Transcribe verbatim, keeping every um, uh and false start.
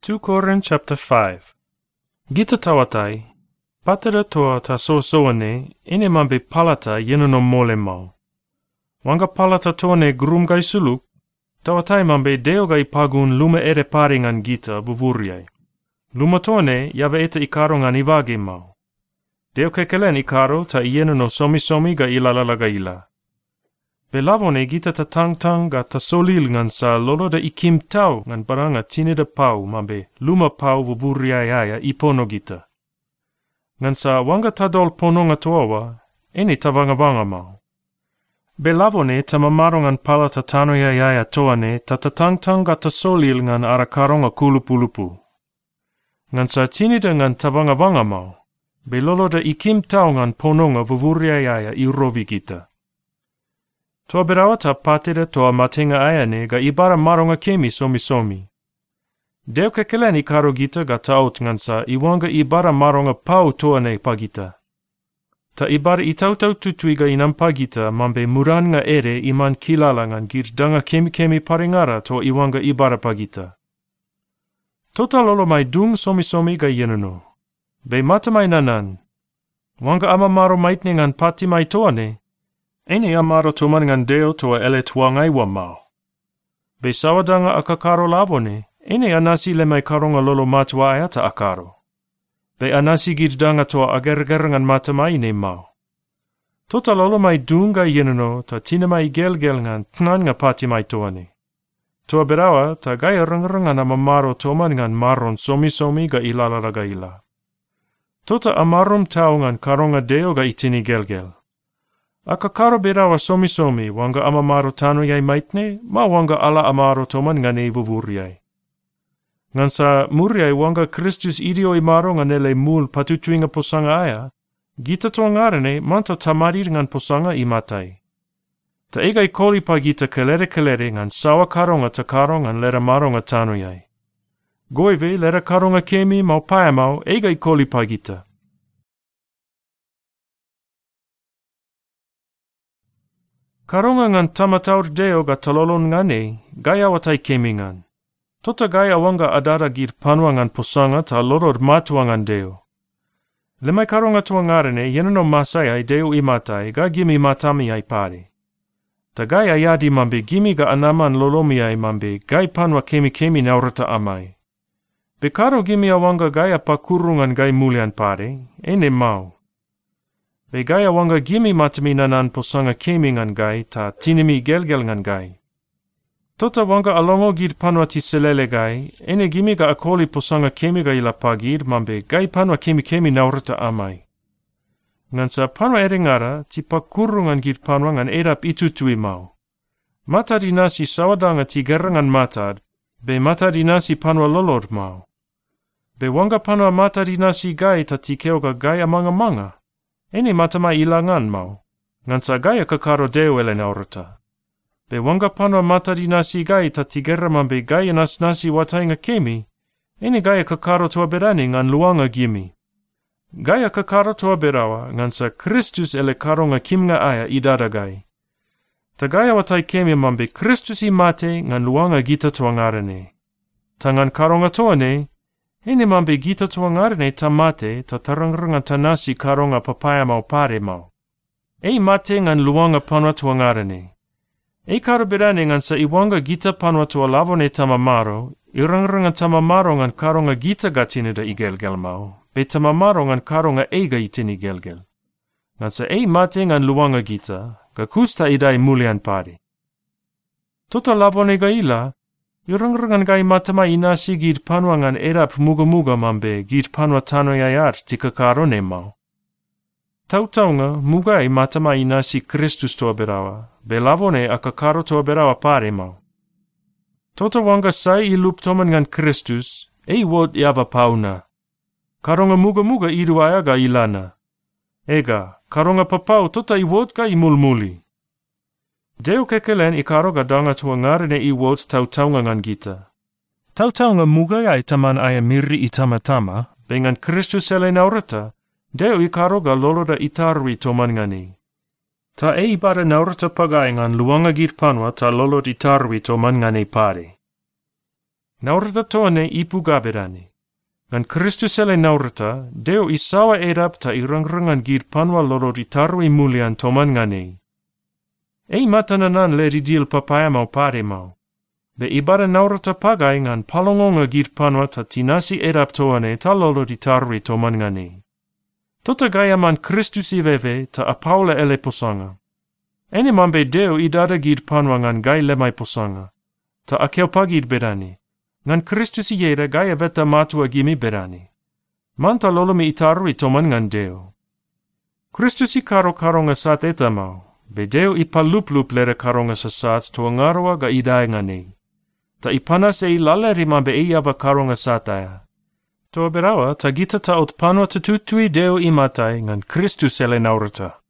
Second Corinthians chapter five. Gita tawatai, patera toa ta so soane, ene mambe palata yenono mole mau. Wanga palata toane grumgai suluk, tawatai mambe deogai pagun luma ere paringan gita buvuriai. Luma toane yave eta ikaro ngan ivage mau. Deo kekelen ikaro ta yenono somi somi ga ilalala ga ila. Belavone gita ta tang tang ga ta solil ngan sa lolo da ikim tau ngan baranga tine da pau mambe luma pau vuvuriai aya ipono gita. Ngan sa wanga tadol pononga toawa, ene tavanga mau. Belavone tamamaro ngan pala tatano ya yaya toane ta tatang tang ga ta solil ngan arakaronga kulupulupu. Ngan sa tine da ngan tavanga mau, belolo da ikim tau ngan pononga vuvuriai aya irovi gita. Toa berawa ta patera toa matenga ayane ga ibara maronga kemi somi somi. Deo kekeleni karo gita ga taut ngansa iwanga ibara maronga pau toa ne pagita. Ta ibara itautau tutui ga inam pagita mambe muran nga ere iman kilala ngan girdanga kemi kemi paringara toa iwanga ibara pagita. Tota lolo mai dung somi somi ga yenuno. Be mata mai nanan. Wanga ama maro maitne ngan pati mai toa ne. Ene amaro toman ngan deo toa ele tuangai wa mau. Be sawadanga akakaro lavone, ene anasi le mai karonga lolo matua ayata akaro. Be anasi girdanga toa ager-ger ngan mata mai ne mau. Tota lolo mai dunga yenuno ta tina mai gel-gel ngan tnan nga pati mai toane. Toa berawa ta gaya rang-rang ngan amamaro toman ngan maron somi-somi ga ilalara ga ila. Tota amarum tau ngan karonga deo ga itini gel-gel. Akakaro berawa somi-somi wanga amamaro tano yai maitne, ma wanga ala amaro toman ngane vuvuriai. Ngansa muriai wanga Kristus idio imaro nganele mul patutuinga posanga aya, gita toa ngarane manta tamarir ngan posanga imatai. Ta ega ikoli pa gita kelere-kelere ngan sawa karonga ta karonga lera maronga tano yai. Goive lera karonga kemi mau paya mau ega ikoli pa gita. Karonga ngan tamataur deo ga talolon ngane, gaya watai kemingan. Tota gaya wanga adara gir panwa ngan posanga ta loror matua ngan deo. Lemai karonga tua ngarene yenano masai ai deo imatai ga gimi matami ai pare. Ta gaya yadi mambe gimi ga anaman lolomi ai mambe gai panwa kemi kemi naurata amai. Bekaro gimi awanga gaya pakurungan gai mulian pare, ene mau. Be gaya wanga gimi matami nanan posanga kemi ngan gai ta tinimi gel-gel ngan gai. Tota wanga alongo gid panwa ti selele gai, ene gimi ga akoli posanga kemi ga ila pagid mambe gai panwa kemi kemi naurata amai. Ngan sa panwa erengara ti pakurungan gid panwa ngan edap itutui mau. Mata dinasi sawadanga ti gerangan matad, be mata dinasi panwa lolod mau. Be wanga panwa mata dinasi gai ta ti keoga gai amanga manga. Ene matama ilangan mau, ngan sa gaya kakaro deo ele naurata. Be wanga panwa mata di nasi gai ta tigera mambe gaya nas nasi watainga kemi, ene gaya kakaro toa berani ngan luanga gimi. Gaya kakaro toa berawa ngan sa Kristus ele karonga kimnga aya idada gai. Ta gaya watai kemi mambe Kristus imate ngan luanga gita toa ngarane. Tangan karonga toa ne, ene mambe gita toa ngarane tamate ta tarangranga tanasi karonga papaya mau pare mau. Ei mate ngan luanga panwa toa ngarane. Ei karabirane ngan sa iwanga gita panwa toa lavone tamamaro, irangranga tamamaro ngan karonga gita gatine da igel-gel mau, be tamamaro ngan karonga eiga itini gel-gel. Ngan sa ei mate ngan luanga gita, ga kusta idai mulian pare. Tota lavone ga ila, Irangrang gai matama inasi gid panwa ngan erap muga-muga mambe gid panwa tano yayar tika karone mau. Tautaunga mugai matama inasi Kristus toa berawa, belavone akakaro toa berawa pare mau. Tota wanga sai ilup toman ngan Kristus, ei wod yava pauna. Karonga muga-muga iduaya ga ilana. Ega, karonga papau tota iwod ga imulmuli. Deo kekelen ikaro ga danga tua ngarene i wot tautaunga ngan gita. Tautaunga muga ai taman aya miri itamatama, bengan Kristus ele naurata, deo ikaro ga lolo da itarwi toman ngani. Ta e ibara naurata pagai ngan luanga git panwa ta lolo itarwi toman ngani pare. naurata toane ipu gaberani. Ngan Kristus ele naurata, Deo isawa erap ta irangrangan gir panwa loror itaru imulian toman ngane. Ei matananan le ridil papaya mau pare mau. Be ibara naurata pagai ngan palongonga gir panwa ta tinasi erap toane ta loror itaru toman ngane. Tota gaya man Kristus iveve ta apaula ele posanga. Ene mambe Deo idada gir panwa ngan gai lemai posanga. Ta akeo pagir berani. Ngan Kristus iera gaya veta matua gimi berani. Manta lolomi itaru toman ngan Deo. Kristus i karo karonga sat eta mau. Be Deo i palup-lup lere karonga sasat toa ngaroa ga idai ngane. Ta ipanas e laleri mambe e ava karonga sataya. Toa berawa ta gita ta ot panwa tututui Deo imatai ngan Kristus ele naurata.